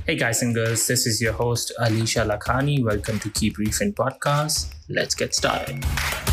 Hey guys and girls, this is your host Alisha Lakhani. Welcome to Keep Reefing Podcast. Let's get started.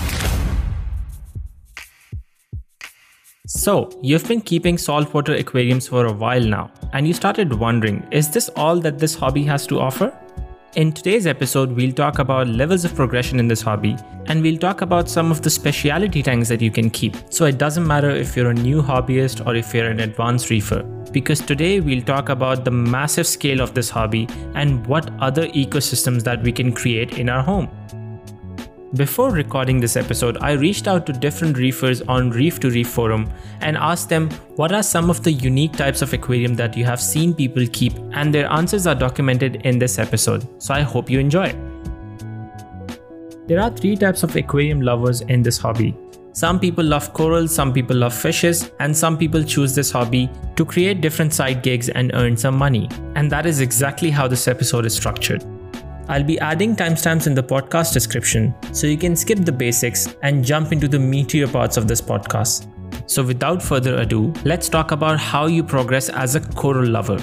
So, you've been keeping saltwater aquariums for a while now, and you started wondering, is this all that this hobby has to offer? In today's episode, we'll talk about levels of progression in this hobby, and we'll talk about some of the specialty tanks that you can keep. So it doesn't matter if you're a new hobbyist or if you're an advanced reefer, because today we'll talk about the massive scale of this hobby and what other ecosystems that we can create in our home. Before recording this episode, I reached out to different reefers on Reef to Reef forum and asked them what are some of the unique types of aquarium that you have seen people keep, and their answers are documented in this episode, so I hope you enjoy. There are three types of aquarium lovers in this hobby. Some people love corals, some people love fishes, and some people choose this hobby to create different side gigs and earn some money. And that is exactly how this episode is structured. I'll be adding timestamps in the podcast description so you can skip the basics and jump into the meatier parts of this podcast. So without further ado, let's talk about how you progress as a coral lover.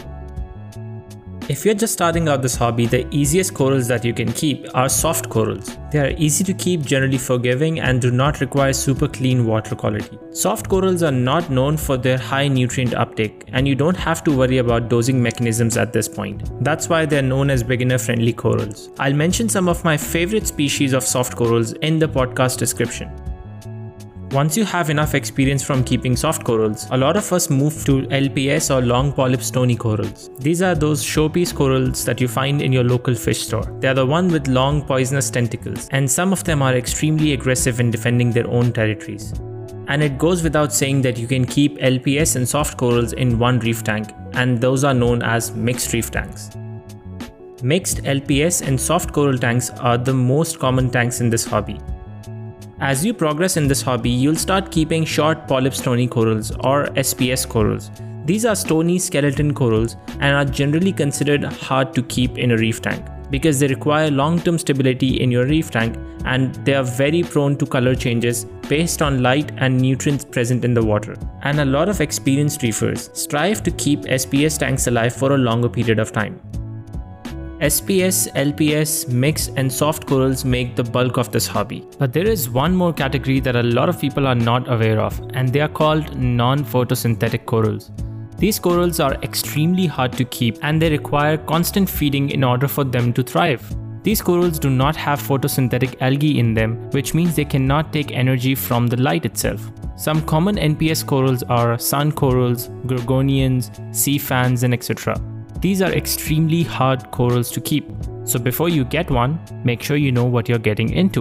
If you're just starting out this hobby, the easiest corals that you can keep are soft corals. They are easy to keep, generally forgiving, and do not require super clean water quality. Soft corals are not known for their high nutrient uptake, and you don't have to worry about dosing mechanisms at this point. That's why they're known as beginner-friendly corals. I'll mention some of my favorite species of soft corals in the podcast description. Once you have enough experience from keeping soft corals, a lot of us move to LPS or long polyp stony corals. These are those showpiece corals that you find in your local fish store. They are the one with long poisonous tentacles, and some of them are extremely aggressive in defending their own territories. And it goes without saying that you can keep LPS and soft corals in one reef tank, and those are known as mixed reef tanks. Mixed LPS and soft coral tanks are the most common tanks in this hobby. As you progress in this hobby, you'll start keeping short polyp stony corals or SPS corals. These are stony skeleton corals and are generally considered hard to keep in a reef tank because they require long-term stability in your reef tank, and they are very prone to color changes based on light and nutrients present in the water. And a lot of experienced reefers strive to keep SPS tanks alive for a longer period of time. SPS, LPS, mixed and soft corals make the bulk of this hobby. But there is one more category that a lot of people are not aware of, and they are called non-photosynthetic corals. These corals are extremely hard to keep, and they require constant feeding in order for them to thrive. These corals do not have photosynthetic algae in them, which means they cannot take energy from the light itself. Some common NPS corals are sun corals, gorgonians, sea fans, and etc. These are extremely hard corals to keep, so before you get one, make sure you know what you're getting into.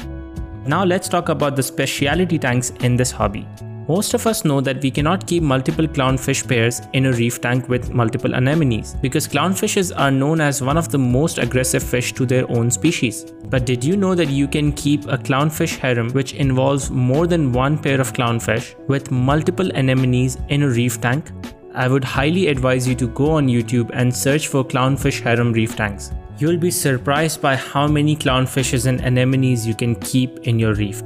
Now let's talk about the specialty tanks in this hobby. Most of us know that we cannot keep multiple clownfish pairs in a reef tank with multiple anemones because clownfishes are known as one of the most aggressive fish to their own species. But did you know that you can keep a clownfish harem which involves more than one pair of clownfish with multiple anemones in a reef tank? I would highly advise you to go on YouTube and search for clownfish harem reef tanks. You'll be surprised by how many clownfishes and anemones you can keep in your reef.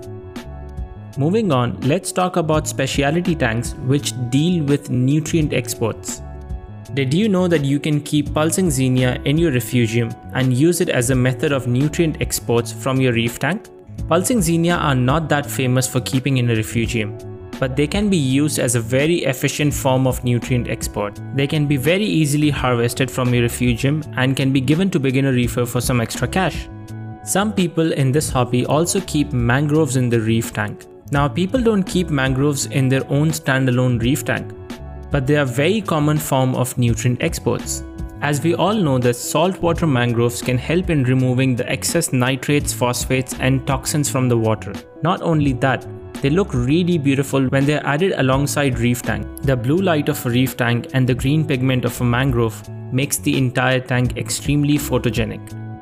Moving on, let's talk about specialty tanks which deal with nutrient exports. Did you know that you can keep pulsing xenia in your refugium and use it as a method of nutrient exports from your reef tank? Pulsing xenia are not that famous for keeping in a refugium, but they can be used as a very efficient form of nutrient export. They can be very easily harvested from your refugium and can be given to beginner reefer for some extra cash. Some people in this hobby also keep mangroves in the reef tank. Now, people don't keep mangroves in their own standalone reef tank, but they are a very common form of nutrient exports. As we all know that saltwater mangroves can help in removing the excess nitrates, phosphates, and toxins from the water. Not only that, they look really beautiful when they are added alongside reef tank. The blue light of a reef tank and the green pigment of a mangrove makes the entire tank extremely photogenic.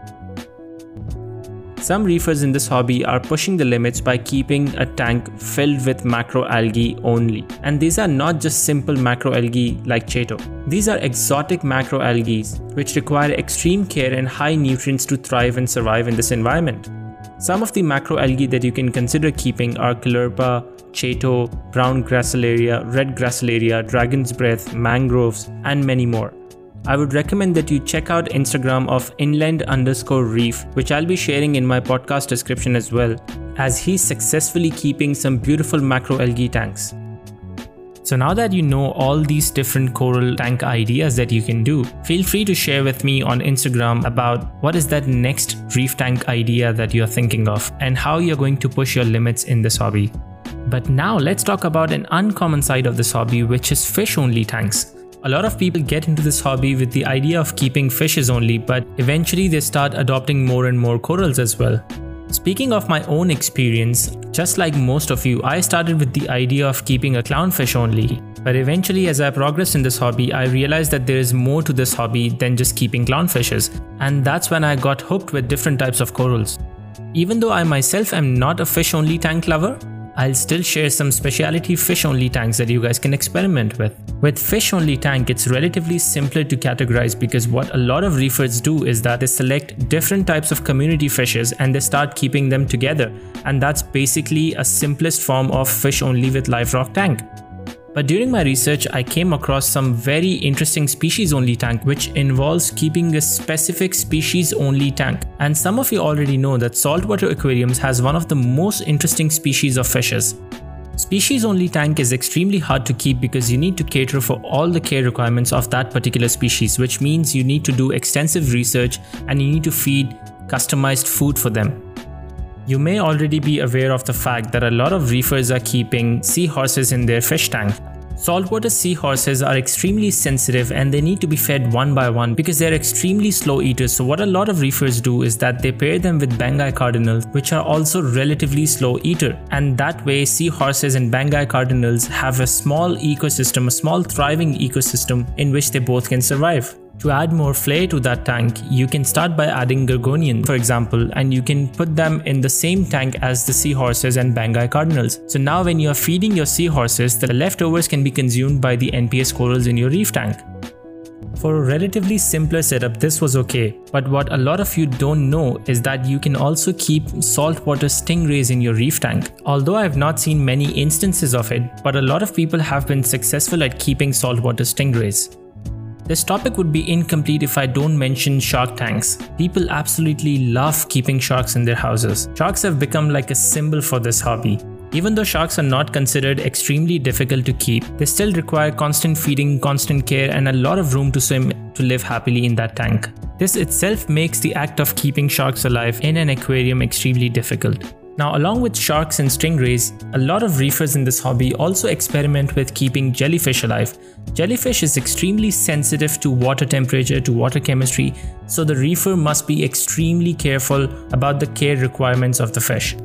Some reefers in this hobby are pushing the limits by keeping a tank filled with macroalgae only. And these are not just simple macroalgae like chaeto. These are exotic macroalgae which require extreme care and high nutrients to thrive and survive in this environment. Some of the macroalgae that you can consider keeping are Caulerpa, chaeto, brown gracilaria, red gracilaria, dragon's breath, mangroves, and many more. I would recommend that you check out Instagram of inland_reef, which I'll be sharing in my podcast description as well, as he's successfully keeping some beautiful macroalgae tanks. So now that you know all these different coral tank ideas that you can do, feel free to share with me on Instagram about what is that next reef tank idea that you're thinking of and how you're going to push your limits in this hobby. But now let's talk about an uncommon side of this hobby, which is fish-only tanks. A lot of people get into this hobby with the idea of keeping fishes only, but eventually they start adopting more and more corals as well. Speaking of my own experience, just like most of you, I started with the idea of keeping a clownfish only. But eventually, as I progressed in this hobby, I realized that there is more to this hobby than just keeping clownfishes. And that's when I got hooked with different types of corals. Even though I myself am not a fish-only tank lover, I'll still share some specialty fish-only tanks that you guys can experiment with. With fish-only tank, it's relatively simpler to categorize because what a lot of reefers do is that they select different types of community fishes and they start keeping them together. And that's basically a simplest form of fish-only with live rock tank. But during my research, I came across some very interesting species-only tank which involves keeping a specific species-only tank. And some of you already know that saltwater aquariums has one of the most interesting species of fishes. Species-only tank is extremely hard to keep because you need to cater for all the care requirements of that particular species, which means you need to do extensive research and you need to feed customized food for them. You may already be aware of the fact that a lot of reefers are keeping seahorses in their fish tank. Saltwater seahorses are extremely sensitive and they need to be fed one by one because they're extremely slow eaters. So what a lot of reefers do is that they pair them with Bengai cardinals, which are also relatively slow eater. And that way seahorses and Bengai cardinals have a small ecosystem, a small thriving ecosystem in which they both can survive. To add more flair to that tank, you can start by adding Gorgonian, for example, and you can put them in the same tank as the seahorses and Bengai cardinals. So now when you are feeding your seahorses, the leftovers can be consumed by the NPS corals in your reef tank. For a relatively simpler setup, this was okay, but what a lot of you don't know is that you can also keep saltwater stingrays in your reef tank. Although I have not seen many instances of it, but a lot of people have been successful at keeping saltwater stingrays. This topic would be incomplete if I don't mention shark tanks. People absolutely love keeping sharks in their houses. Sharks have become like a symbol for this hobby. Even though sharks are not considered extremely difficult to keep, they still require constant feeding, constant care, and a lot of room to swim to live happily in that tank. This itself makes the act of keeping sharks alive in an aquarium extremely difficult. Now, along with sharks and stingrays, a lot of reefers in this hobby also experiment with keeping jellyfish alive. Jellyfish is extremely sensitive to water temperature, to water chemistry, so the reefer must be extremely careful about the care requirements of the fish.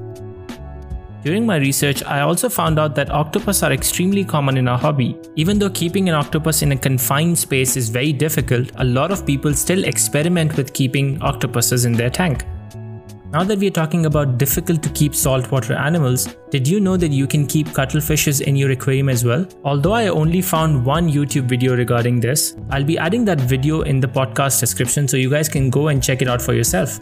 During my research, I also found out that octopus are extremely common in our hobby. Even though keeping an octopus in a confined space is very difficult, a lot of people still experiment with keeping octopuses in their tank. Now that we are talking about difficult to keep saltwater animals, did you know that you can keep cuttlefishes in your aquarium as well? Although I only found one YouTube video regarding this, I'll be adding that video in the podcast description so you guys can go and check it out for yourself.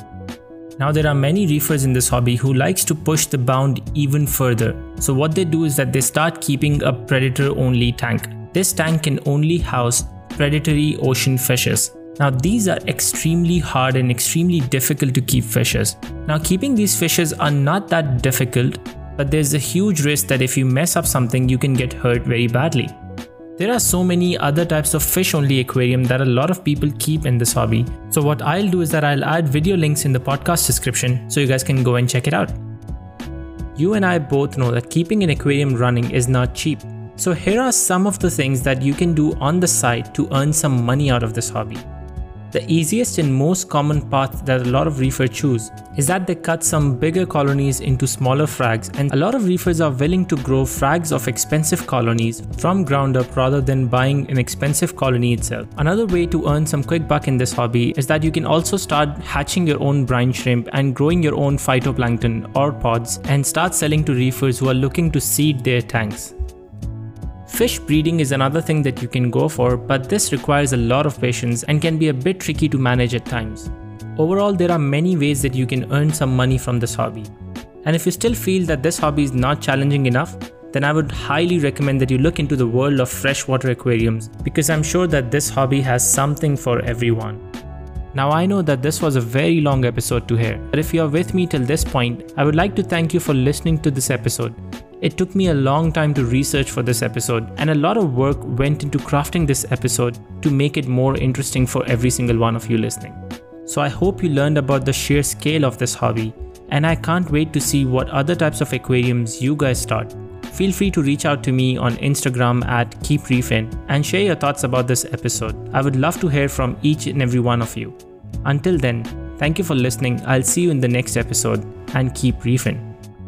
Now there are many reefers in this hobby who likes to push the bound even further. So what they do is that they start keeping a predator-only tank. This tank can only house predatory ocean fishes. Now these are extremely hard and extremely difficult to keep fishes. Now keeping these fishes are not that difficult, but there's a huge risk that if you mess up something, you can get hurt very badly. There are so many other types of fish-only aquarium that a lot of people keep in this hobby. So what I'll do is that I'll add video links in the podcast description so you guys can go and check it out. You and I both know that keeping an aquarium running is not cheap. So here are some of the things that you can do on the side to earn some money out of this hobby. The easiest and most common path that a lot of reefers choose is that they cut some bigger colonies into smaller frags, and a lot of reefers are willing to grow frags of expensive colonies from ground up rather than buying an expensive colony itself. Another way to earn some quick buck in this hobby is that you can also start hatching your own brine shrimp and growing your own phytoplankton or pods and start selling to reefers who are looking to seed their tanks. Fish breeding is another thing that you can go for, but this requires a lot of patience and can be a bit tricky to manage at times. Overall, there are many ways that you can earn some money from this hobby. And if you still feel that this hobby is not challenging enough, then I would highly recommend that you look into the world of freshwater aquariums, because I'm sure that this hobby has something for everyone. Now I know that this was a very long episode to hear, but if you are with me till this point, I would like to thank you for listening to this episode. It took me a long time to research for this episode, and a lot of work went into crafting this episode to make it more interesting for every single one of you listening. So I hope you learned about the sheer scale of this hobby, and I can't wait to see what other types of aquariums you guys start. Feel free to reach out to me on Instagram at KeepReefing and share your thoughts about this episode. I would love to hear from each and every one of you. Until then, thank you for listening. I'll see you in the next episode, and keep reefing.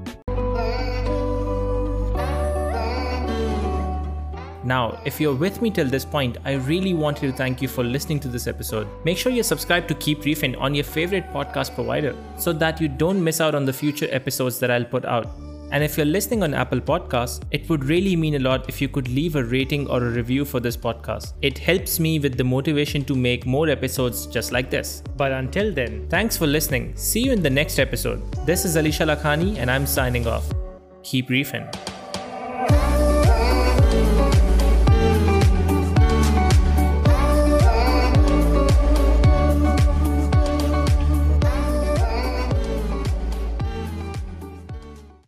Now, if you're with me till this point, I really wanted to thank you for listening to this episode. Make sure you're subscribed to Keep Reefing on your favorite podcast provider so that you don't miss out on the future episodes that I'll put out. And if you're listening on Apple Podcasts, it would really mean a lot if you could leave a rating or a review for this podcast. It helps me with the motivation to make more episodes just like this. But until then, thanks for listening. See you in the next episode. This is Alisha Lakhani and I'm signing off. Keep reefing.